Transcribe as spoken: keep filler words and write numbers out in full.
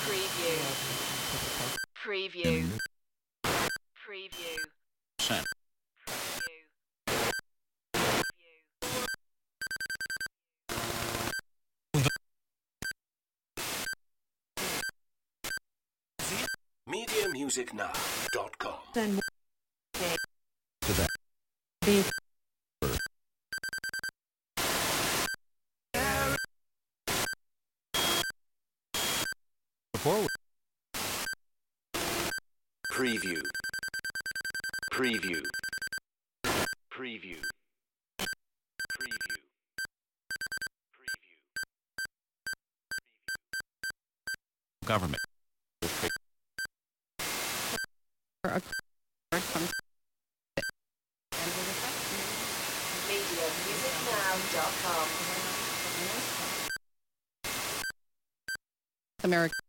Preview. Preview. Percent. media music now dot com. Then To that. be Before we Preview. Preview. Preview. Preview. Preview. government. a card from media music now dot com. America.